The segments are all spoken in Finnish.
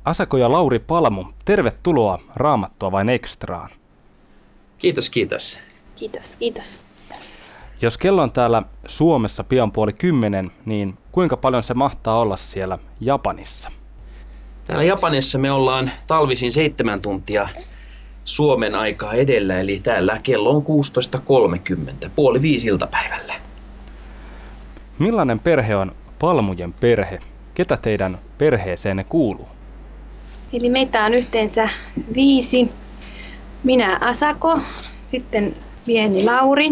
Asako ja Lauri Palmu, tervetuloa Raamattua vain ekstraan. Kiitos, kiitos. Kiitos. Jos kello on täällä Suomessa pian 9:30, niin kuinka paljon se mahtaa olla siellä Japanissa? Täällä Japanissa me ollaan talvisin 7 tuntia Suomen aikaa edellä, eli täällä kello on 16.30, 4:30 iltapäivällä. Millainen perhe on Palmujen perhe? Ketä teidän perheeseenne kuuluu? Eli meitä on yhteensä 5. Minä Asako, sitten mieheni Lauri.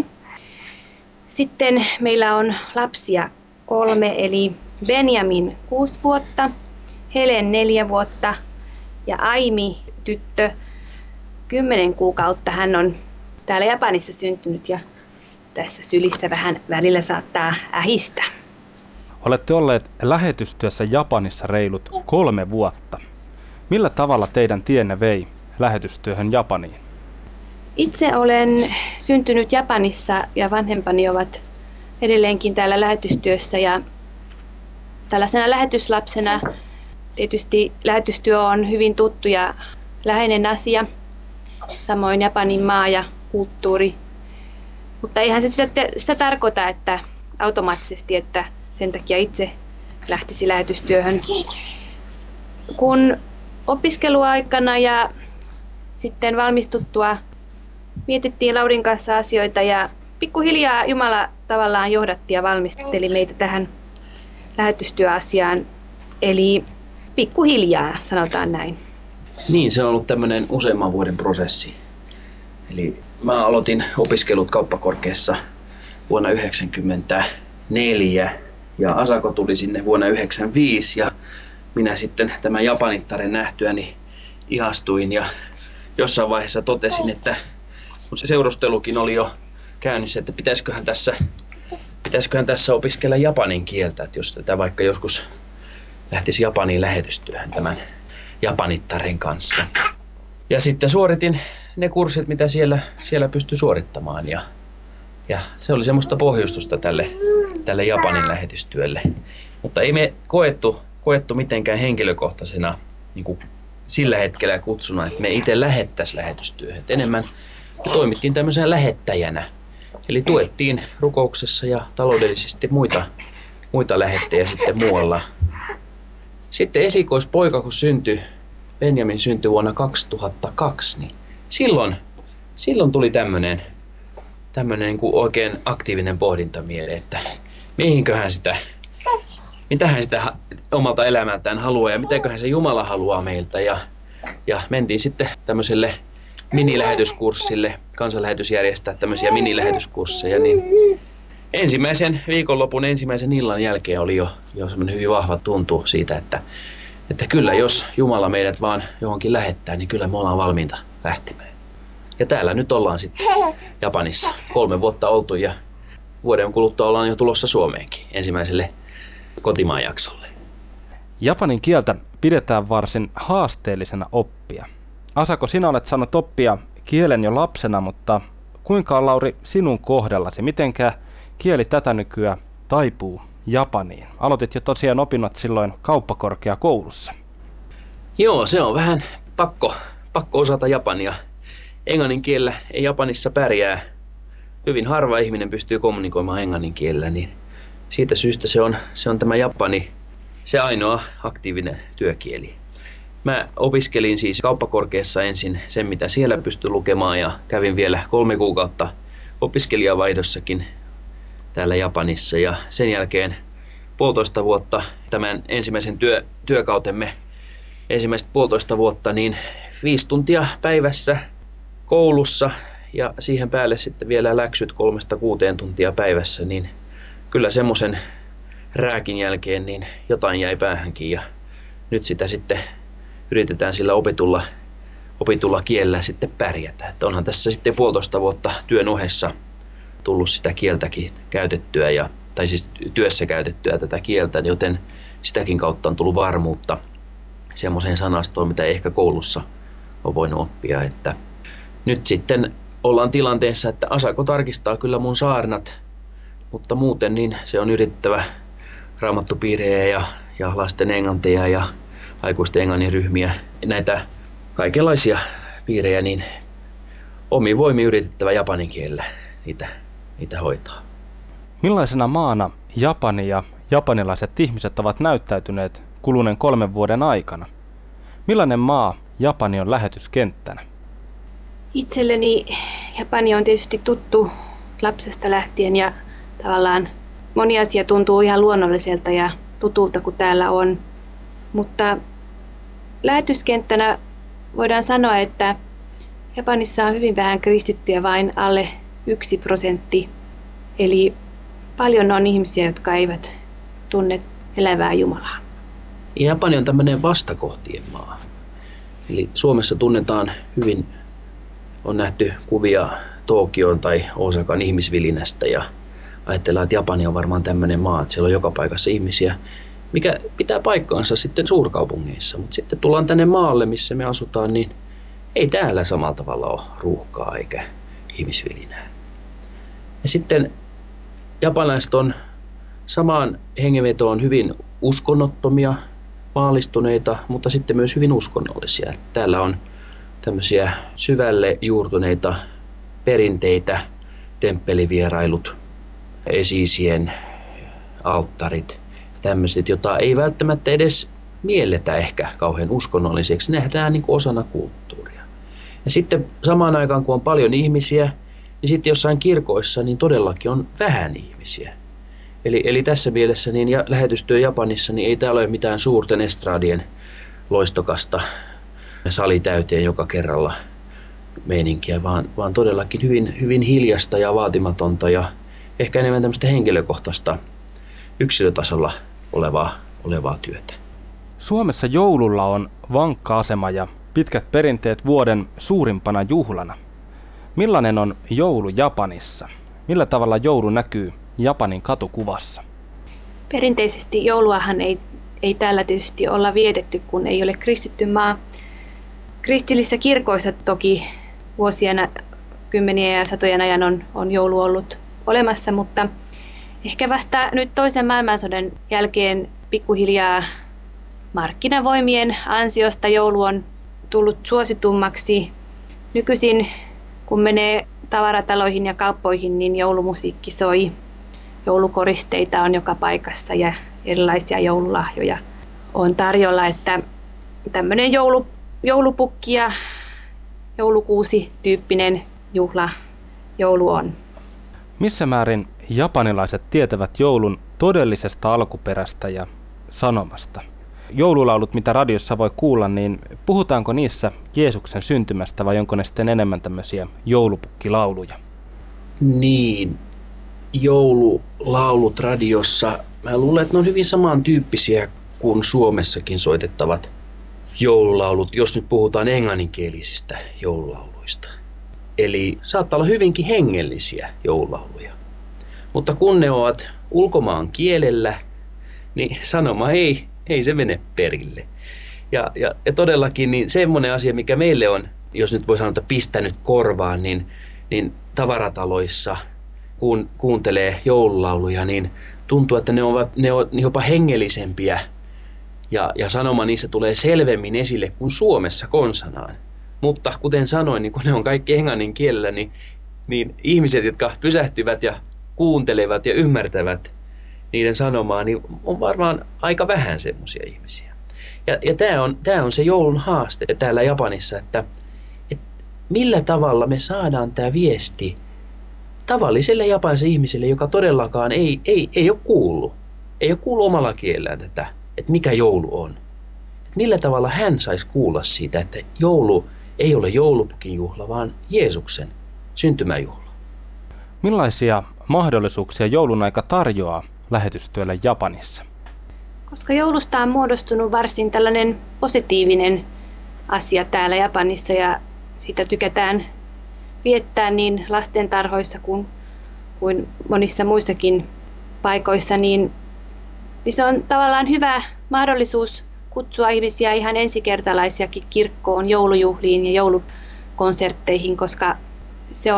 Sitten meillä on lapsia 3, eli Benjamin 6 vuotta, Helen 4 vuotta ja Aimi tyttö 10 kuukautta. Hän on täällä Japanissa syntynyt ja tässä sylissä vähän välillä saattaa ähistä. Olette olleet lähetystyössä Japanissa reilut 3 vuotta. Millä tavalla teidän tienne vei lähetystyöhön Japaniin? Itse olen syntynyt Japanissa ja vanhempani ovat edelleenkin täällä lähetystyössä. Ja tällaisena lähetyslapsena tietysti lähetystyö on hyvin tuttu ja läheinen asia. Samoin Japanin maa ja kulttuuri. Mutta eihän se sitä tarkoita, että automaattisesti, että sen takia itse lähtisi lähetystyöhön. Kun opiskeluaikana ja sitten valmistuttua mietittiin Laurin kanssa asioita ja pikkuhiljaa Jumala tavallaan johdatti ja valmisteli meitä tähän lähetystyöasiaan. Eli pikkuhiljaa, sanotaan näin. Niin, se on ollut tämmöinen useamman vuoden prosessi. Eli mä aloitin opiskelut kauppakorkeassa vuonna 1994 ja Asako tuli sinne vuonna 1995 ja minä sitten tämän japanittaren nähtyäni ihastuin ja jossain vaiheessa totesin, että kun se seurustelukin oli jo käynnissä, että pitäisiköhän tässä opiskella japanin kieltä, että jos tätä vaikka joskus lähtisi Japaniin lähetystyöhön tämän japanittaren kanssa. Ja sitten suoritin ne kurssit, mitä siellä pystyi suorittamaan ja se oli semmoista pohjustusta tälle Japanin lähetystyölle. Mutta ei me koettu mitenkään henkilökohtaisena niin kuin sillä hetkellä kutsuna, että me itse lähettäisiin lähetystyöhön. Et enemmän me toimittiin tämmöisenä lähettäjänä. Eli tuettiin rukouksessa ja taloudellisesti muita lähettejä sitten muualla. Sitten esikoispoika, kun Benjamin syntyi vuonna 2002, niin silloin tuli tämmöinen niin kuin oikein aktiivinen pohdinta mieleen, että mitähän sitä omalta elämältään haluaa ja mitäköhän se Jumala haluaa meiltä. Ja mentiin sitten tämmöiselle minilähetyskurssille, kansanlähetys järjestää tämmöisiä minilähetyskursseja, niin ensimmäisen viikonlopun ensimmäisen illan jälkeen oli jo semmoinen hyvin vahva tuntu siitä, että kyllä jos Jumala meidät vaan johonkin lähettää, niin kyllä me ollaan valmiita lähtemään. Ja täällä nyt ollaan sitten Japanissa 3 vuotta oltu ja vuoden kuluttua ollaan jo tulossa Suomeenkin ensimmäiselle kotimaan jaksolle. Japanin kieltä pidetään varsin haasteellisena oppia. Asako, sinä olet saanut oppia kielen jo lapsena, mutta kuinka on, Lauri, sinun kohdallasi? Mitenkä kieli tätä nykyään taipuu Japaniin? Aloitit jo tosiaan opinnot silloin kauppakorkeakoulussa. Joo, se on vähän pakko osata japania. Englannin kielellä ei Japanissa pärjää. Hyvin harva ihminen pystyy kommunikoimaan englannin kielellä, niin siitä syystä se on tämä japani se ainoa aktiivinen työkieli. Mä opiskelin siis kauppakorkeassa ensin sen, mitä siellä pystyi lukemaan ja kävin vielä 3 kuukautta opiskelijavaihdossakin täällä Japanissa ja sen jälkeen 1,5 vuotta tämän ensimmäisen työkautemme ensimmäiset 1,5 vuotta niin 5 tuntia päivässä koulussa ja siihen päälle sitten vielä läksyt 3-6 tuntia päivässä, niin kyllä semmoisen rääkin jälkeen niin jotain jäi päähänkin ja nyt sitä sitten yritetään sillä opitulla kielellä sitten pärjätä. Että onhan tässä sitten 1,5 vuotta työn ohessa tullut sitä kieltäkin käytettyä, tai siis työssä käytettyä tätä kieltä, joten sitäkin kautta on tullut varmuutta semmoiseen sanastoon, mitä ei ehkä koulussa on voinut oppia. Että nyt sitten ollaan tilanteessa, että Asako tarkistaa kyllä mun saarnat, mutta muuten niin se on yrittävä raamattupiirejä ja lasten englantia ja aikuisten englannin ryhmiä, näitä kaikenlaisia piirejä, niin omin voimin yritettävä japanin kielellä niitä hoitaa. Millaisena maana Japani ja japanilaiset ihmiset ovat näyttäytyneet kuluneen 3 vuoden aikana? Millainen maa Japani on lähetyskenttänä? Itselleni Japani on tietysti tuttu lapsesta lähtien ja tavallaan moni asia tuntuu ihan luonnolliselta ja tutulta kuin täällä on. Mutta lähetyskenttänä voidaan sanoa, että Japanissa on hyvin vähän kristittyjä, vain alle 1%. Eli paljon on ihmisiä, jotka eivät tunne elävää Jumalaa. Japani on tämmöinen vastakohtien maa. Eli Suomessa tunnetaan hyvin, on nähty kuvia Tokioon tai Osakan ihmisvilinästä ja ajatellaan, että Japani on varmaan tämmöinen maa, että siellä on joka paikassa ihmisiä, mikä pitää paikkaansa sitten suurkaupungeissa. Mutta sitten tullaan tänne maalle, missä me asutaan, niin ei täällä samalla tavalla ole ruuhkaa eikä ihmisvilinää. Ja sitten japanilaiset on samaan hengenvetoon hyvin uskonnottomia, maallistuneita, mutta sitten myös hyvin uskonnollisia. Täällä on tämmöisiä syvälle juurtuneita perinteitä, temppelivierailut, esiisien alttarit, tämmöiset, jota ei välttämättä edes mielletä ehkä kauhean uskonnolliseksi, nähdään niin kuin osana kulttuuria. Ja sitten samaan aikaan, kun on paljon ihmisiä, niin sitten jossain kirkoissa niin todellakin on vähän ihmisiä. Eli tässä mielessä niin lähetystyö Japanissa niin ei täällä ole mitään suurten estradien loistokasta salitäyteen joka kerralla meininkiä, vaan todellakin hyvin, hyvin hiljasta ja vaatimatonta ja ehkä enemmän tämmöistä henkilökohtaista yksilötasolla olevaa työtä. Suomessa joululla on vankka asema ja pitkät perinteet vuoden suurimpana juhlana. Millainen on joulu Japanissa? Millä tavalla joulu näkyy Japanin katukuvassa? Perinteisesti jouluahan ei täällä tietysti olla vietetty, kun ei ole kristitty maa. Kristillisissä kirkoissa toki vuosien, kymmenien ja satojen ajan on joulu ollut olemassa, mutta ehkä vasta nyt toisen maailmansodan jälkeen pikkuhiljaa markkinavoimien ansiosta joulu on tullut suositummaksi. Nykyisin kun menee tavarataloihin ja kauppoihin, niin joulumusiikki soi. Joulukoristeita on joka paikassa ja erilaisia joululahjoja on tarjolla, että tämmöinen joulupukki ja joulukuusi-tyyppinen joulu on. Missä määrin japanilaiset tietävät joulun todellisesta alkuperästä ja sanomasta? Joululaulut, mitä radiossa voi kuulla, niin puhutaanko niissä Jeesuksen syntymästä vai onko ne sitten enemmän tämmöisiä joulupukkilauluja? Niin, joululaulut radiossa, mä luulen, että ne on hyvin samantyyppisiä kuin Suomessakin soitettavat joululaulut, jos nyt puhutaan englanninkielisistä joululauluista. Eli saattaa olla hyvinkin hengellisiä joululauluja. Mutta kun ne ovat ulkomaan kielellä, niin sanoma ei se mene perille. Ja todellakin niin semmoinen asia, mikä meille on, jos nyt voi sanoa, että pistänyt korvaan, niin tavarataloissa kun kuuntelee joululauluja, niin tuntuu, että ne ovat jopa hengellisempiä ja sanoma niissä tulee selvemmin esille kuin Suomessa konsanaan. Mutta kuten sanoin, niin kun ne on kaikki englannin kielellä, niin ihmiset, jotka pysähtyvät ja kuuntelevat ja ymmärtävät niiden sanomaa, niin on varmaan aika vähän semmoisia ihmisiä. Ja tämä on se joulun haaste täällä Japanissa, että millä tavalla me saadaan tämä viesti tavalliselle japanilaiselle ihmiselle, joka todellakaan ei ole kuullut. Ei ole kuullut omalla kielellään tätä, että mikä joulu on. Millä tavalla hän saisi kuulla siitä, että joulu ei ole joulupukin juhla, vaan Jeesuksen syntymäjuhla. Millaisia mahdollisuuksia joulun aika tarjoaa lähetystyölle Japanissa? Koska joulusta on muodostunut varsin tällainen positiivinen asia täällä Japanissa ja sitä tykätään viettää niin lastentarhoissa kuin monissa muissakin paikoissa, niin se on tavallaan hyvä mahdollisuus kutsua ihmisiä ihan ensikertalaisiakin kirkkoon, joulujuhliin ja joulukonsertteihin, koska se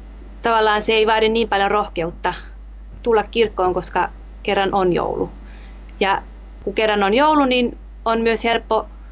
ei vaadi niin paljon rohkeutta tulla kirkkoon, koska kerran on joulu. Ja kun kerran on joulu, niin on myös helppo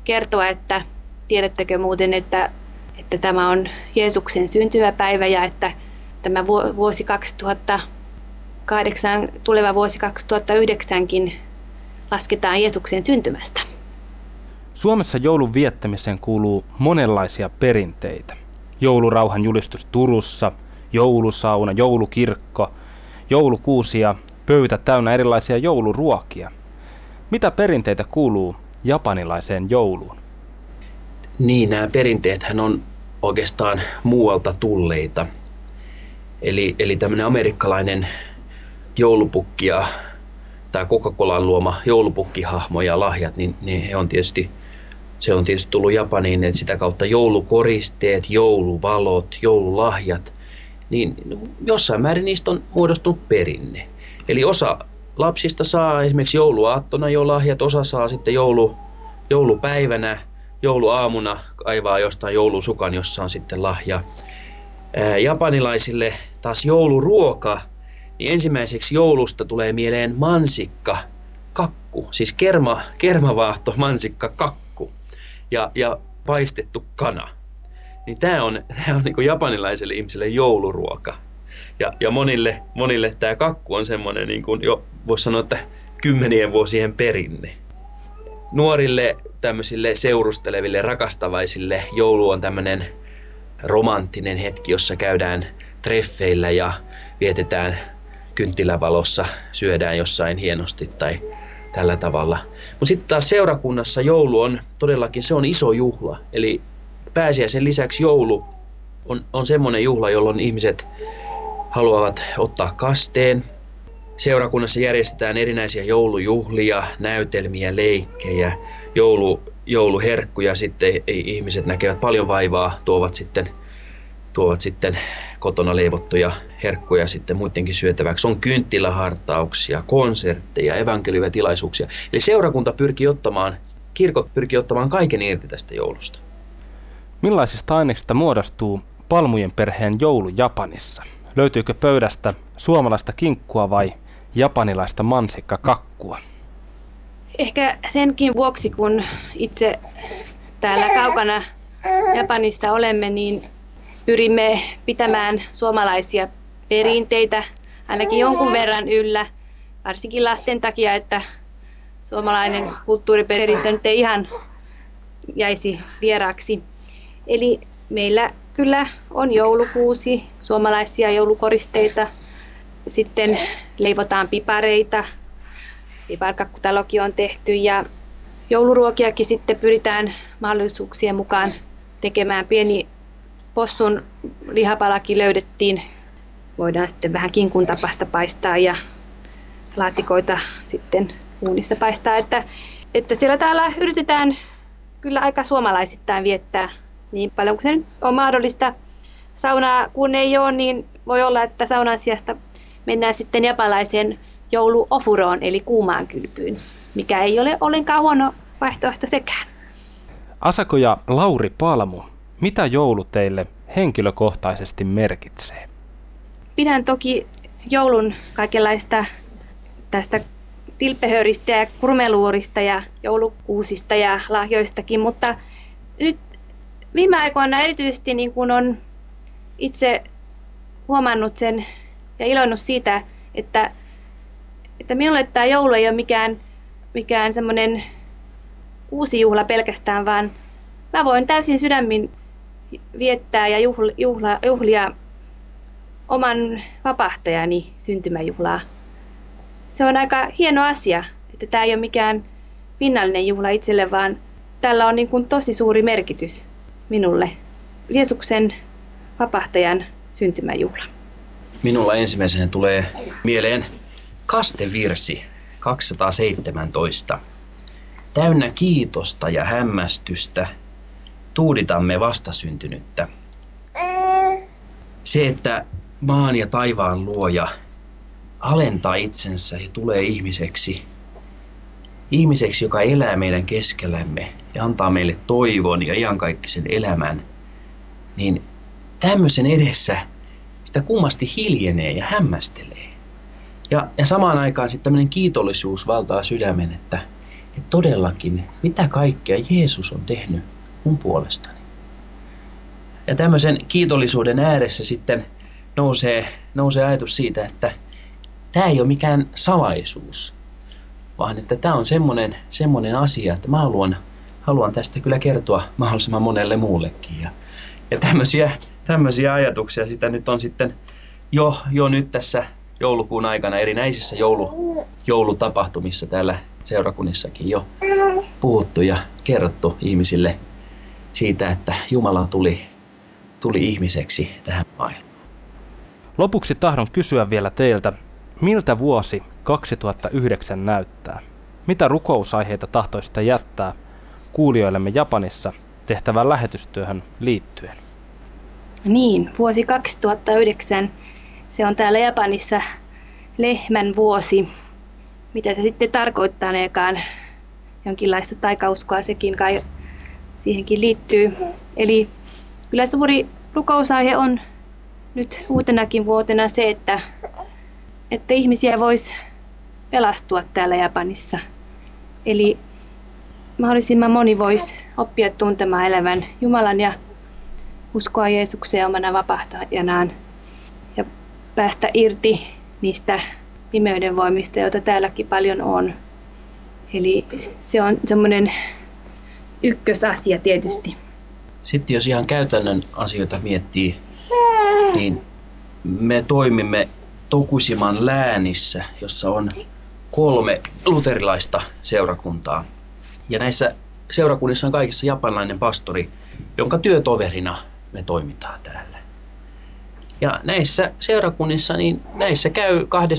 kertoa, että tiedättekö muuten, että tämä on Jeesuksen syntymäpäivä ja että tämä vuosi 2008, tuleva vuosi 2009kin lasketaan Jeesuksen syntymästä. Suomessa joulun viettämiseen kuuluu monenlaisia perinteitä. Joulurauhan julistus Turussa, joulusauna, joulukirkko, joulukuusi ja pöytä täynnä erilaisia jouluruokia. Mitä perinteitä kuuluu japanilaiseen jouluun? Niin, nämä perinteethän on oikeastaan muualta tulleita. Eli tämmöinen amerikkalainen joulupukki ja tämä Coca-Colan luoma joulupukkihahmo ja lahjat, niin se on tietysti tullut Japaniin, että sitä kautta joulukoristeet, jouluvalot, joululahjat, niin jossain määrin niistä on muodostunut perinne. Eli osa lapsista saa esimerkiksi jouluaattona jo lahjat, osa saa sitten joulupäivänä, jouluaamuna kaivaa jostain joulusukan, jossa on sitten lahja. Japanilaisille taas jouluruoka, niin ensimmäiseksi joulusta tulee mieleen mansikka, kakku, siis kermavaahto, mansikka, kakku ja paistettu kana. Niin tämä on niin kuin japanilaiselle ihmiselle jouluruoka. Ja monille tämä kakku on semmoinen, niin kuin jo voisi sanoa, että 10 vuosien perinne. Nuorille tämmöisille seurusteleville, rakastavaisille joulu on tämmöinen romanttinen hetki, jossa käydään treffeillä ja vietetään kynttilävalossa, syödään jossain hienosti tai tällä tavalla. Mutta sitten taas seurakunnassa joulu on todellakin, se on iso juhla. Eli pääsiäisen lisäksi joulu on semmoinen juhla, jolloin ihmiset haluavat ottaa kasteen. Seurakunnassa järjestetään erinäisiä joulujuhlia, näytelmiä, leikkejä, jouluherkkuja. Sitten ihmiset näkevät paljon vaivaa, tuovat sitten kotona leivottuja herkkuja sitten muidenkin syötäväksi. On kynttilähartauksia, konsertteja, evankeliumitilaisuuksia. Eli kirkot pyrkii ottamaan kaiken irti tästä joulusta. Millaisista aineksista muodostuu Palmujen perheen joulu Japanissa? Löytyykö pöydästä suomalaista kinkkua vai japanilaista mansikkakakkua? Ehkä senkin vuoksi, kun itse täällä kaukana Japanissa olemme, niin pyrimme pitämään suomalaisia perinteitä ainakin jonkun verran yllä, varsinkin lasten takia, että suomalainen kulttuuriperintö nyt ei ihan jäisi vieraaksi. Eli meillä kyllä on joulukuusi, suomalaisia joulukoristeita, sitten leivotaan pipareita, piparkakkutalokin on tehty ja jouluruokiakin sitten pyritään mahdollisuuksien mukaan tekemään. Pieni possun lihapalakin löydettiin, voidaan sitten vähän kinkun tapasta paistaa ja laatikoita sitten uunissa paistaa, että siellä täällä yritetään kyllä aika suomalaisittain viettää niin paljon kuin se nyt on mahdollista. Saunaa kun ei ole, niin voi olla, että saunan sijasta mennään sitten japanilaiseen jouluofuroon eli kuumaan kylpyyn, mikä ei ole ollenkaan huono vaihtoehto sekään. Asako ja Lauri Palmu, mitä joulu teille henkilökohtaisesti merkitsee? Pidän toki joulun kaikenlaista tästä tilppehöristä ja kurmeluurista ja joulukuusista ja lahjoistakin, mutta nyt viime aikoina erityisesti niin kun on itse huomannut sen ja iloinnut siitä, että minulle tämä joulu ei ole mikään semmoinen uusi juhla pelkästään, vaan mä voin täysin sydämin viettää ja juhlia oman vapahtajani syntymäjuhlaa. Se on aika hieno asia, että tämä ei ole mikään pinnallinen juhla itselle, vaan tällä on niin kuin tosi suuri merkitys minulle. Jeesuksen vapahtajan syntymäjuhla. Minulla ensimmäisenä tulee mieleen kastevirsi 217. Täynnä kiitosta ja hämmästystä tuuditamme vastasyntynyttä. Se, että maan ja taivaan luoja alentaa itsensä ja tulee ihmiseksi, joka elää meidän keskellämme ja antaa meille toivon ja iankaikkisen elämän, niin tämmöisen edessä sitä kummasti hiljenee ja hämmästelee. Ja samaan aikaan sitten tämmöinen kiitollisuus valtaa sydämen, että että todellakin, mitä kaikkea Jeesus on tehnyt mun puolestani. Ja tämmöisen kiitollisuuden ääressä sitten nousee ajatus siitä, että tämä ei ole mikään salaisuus, vaan että tämä on semmoinen asia, että mä haluan tästä kyllä kertoa mahdollisimman monelle muullekin. Ja tämmöisiä ajatuksia sitä nyt on sitten jo nyt tässä joulukuun aikana erinäisissä joulutapahtumissa täällä seurakunnissakin jo puhuttu ja kerrottu ihmisille siitä, että Jumala tuli ihmiseksi tähän maailmaan. Lopuksi tahdon kysyä vielä teiltä, miltä vuosi 2009 näyttää? Mitä rukousaiheita tahtoisitte jättää kuulijoillemme Japanissa tehtävään lähetystyöhön liittyen? Niin, vuosi 2009, se on täällä Japanissa lehmän vuosi. Mitä se sitten tarkoittaneekaan? Jonkinlaista taikauskoa sekin kai siihenkin liittyy. Eli kyllä suuri rukousaihe on nyt uutenakin vuotena se, että ihmisiä voisi pelastua täällä Japanissa. Eli mahdollisimman moni voisi oppia tuntemaan elävän Jumalan ja uskoa Jeesukseen omana vapahtajanaan ja päästä irti niistä pimeyden voimista, joita täälläkin paljon on. Eli se on semmoinen ykkösasia tietysti. Sitten jos ihan käytännön asioita miettii, niin me toimimme Tokushiman läänissä, jossa on 3 luterilaista seurakuntaa. Ja näissä seurakunnissa on kaikissa japanilainen pastori, jonka työtoverina me toimitaan täällä. Ja näissä seurakunnissa, niin näissä käy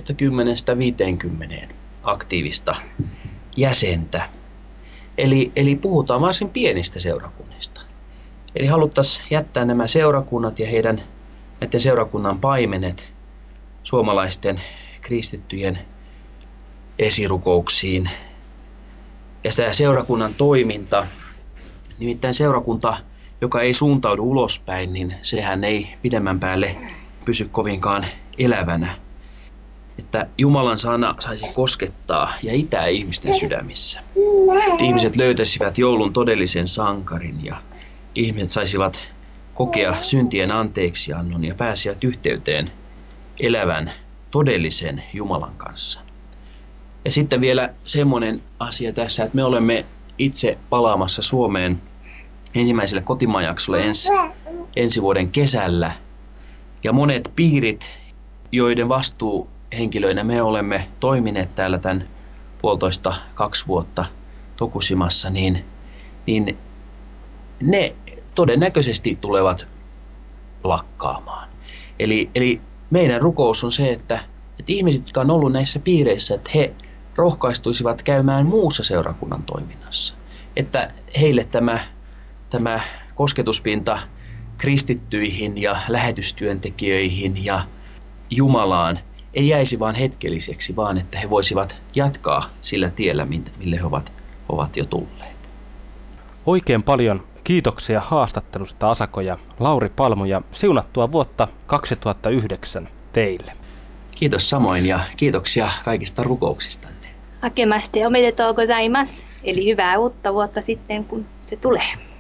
20-50 aktiivista jäsentä. Eli puhutaan varsin pienistä seurakunnista. Eli haluttaisiin jättää nämä seurakunnat ja näiden seurakunnan paimenet suomalaisten kristittyjen esirukouksiin. Ja tämä seurakunnan toiminta, nimittäin seurakunta, joka ei suuntaudu ulospäin, niin sehän ei pidemmän päälle pysy kovinkaan elävänä. Että Jumalan sana saisi koskettaa ja itää ihmisten sydämissä. Että ihmiset löytäisivät joulun todellisen sankarin ja ihmiset saisivat kokea syntien anteeksiannon ja pääsivät yhteyteen elävän todellisen Jumalan kanssa. Ja sitten vielä semmoinen asia tässä, että me olemme itse palaamassa Suomeen ensimmäiselle kotimaajaksolle ensi vuoden kesällä. Ja monet piirit, joiden vastuuhenkilöinä me olemme toimineet täällä tämän 1,5–2 vuotta Tokushimassa, niin ne todennäköisesti tulevat lakkaamaan. Eli meidän rukous on se, että ihmiset, jotka on ollut näissä piireissä, että he rohkaistuisivat käymään muussa seurakunnan toiminnassa. Että heille tämä kosketuspinta kristittyihin ja lähetystyöntekijöihin ja Jumalaan ei jäisi vain hetkelliseksi, vaan että he voisivat jatkaa sillä tiellä, mille he ovat jo tulleet. Oikein paljon kiitoksia haastattelusta Asako ja Lauri Palmu ja siunattua vuotta 2009 teille. Kiitos samoin ja kiitoksia kaikista rukouksistanne. Akemashite omedetou gozaimasu, eli hyvää uutta vuotta sitten, kun se tulee.